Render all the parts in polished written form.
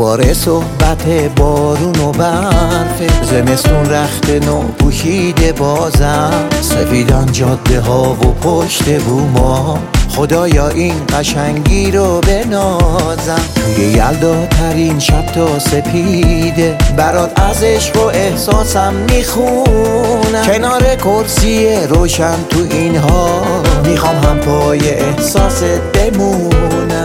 دوباره صحبت بارون و برف، زمستون رخت نو پوشیده بازم، سفیدن جاده ها و پشت بوما، خدایا این قشنگی رو بنازم. توی یلدا ترین شب تا سپیده، برات از عشق و احساسم میخونم، کنار کرسی روشن تو اینها، میخوام هم پای احساست بمونم.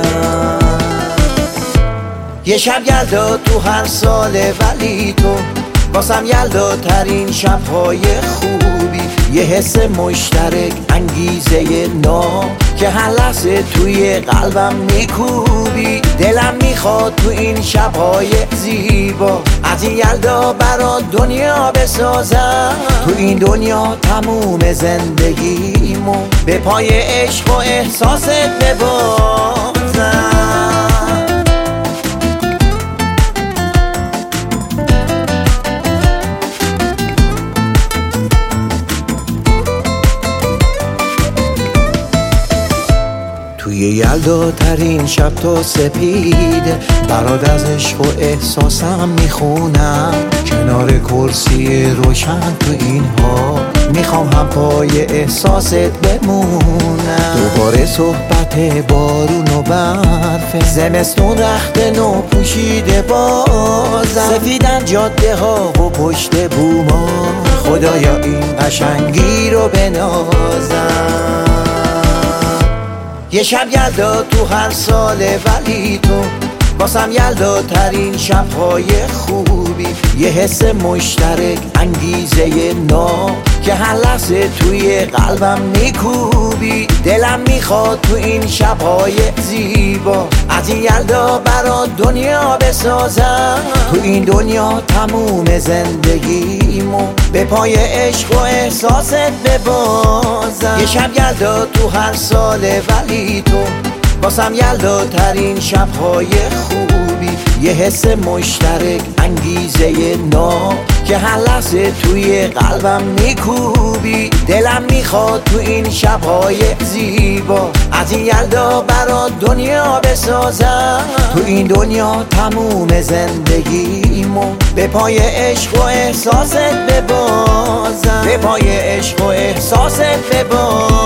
یه شب یلدا تو هر ساله، ولی تو واسم یلدا ترین شبهای خوبی، یه حس مشترک انگیزه نو که هر لحظه توی قلبم میکوبی. دلم میخواد تو این شبهای زیبا از این یلدا برا دنیا بسازم، تو این دنیا تموم زندگیمو به پای عشق و احساست ببازم. توی یلدا ترین شب تا سپیده، برات از عشق و احساسم میخونم، کنار کرسی روشن تو اینها، میخوام هم پای احساست بمونم. دوباره صحبت بارون و برف، زمستون رخت نو پوشیده بازم، سفیدن جاده ها و پشت بوما، خدایا این قشنگی رو بنازم. یه شب یلدا تو هر ساله، ولی تو واسم یلدا ترین شبهای خوبی، یه حس مشترک انگیزه نو که هر لحظه توی قلبم میکوبی. دلم میخواد تو این شبهای زیبا از این یلدا برا دنیا بسازم، تو این دنیا تموم زندگیمو به پای عشق و احساست ببازم. یه شب یلدا تو هر ساله، ولی تو واسم یلدا ترین شبهای خوبی، یه حس مشترک انگیزه نو که هر لحظه توی قلبم میکوبی. دلم میخواد تو این شبهای زیبا از این یلدا برا دنیا بسازم، تو این دنیا تموم زندگیمو به پای عشق و احساست ببازم، به پای عشق و احساست ببازم.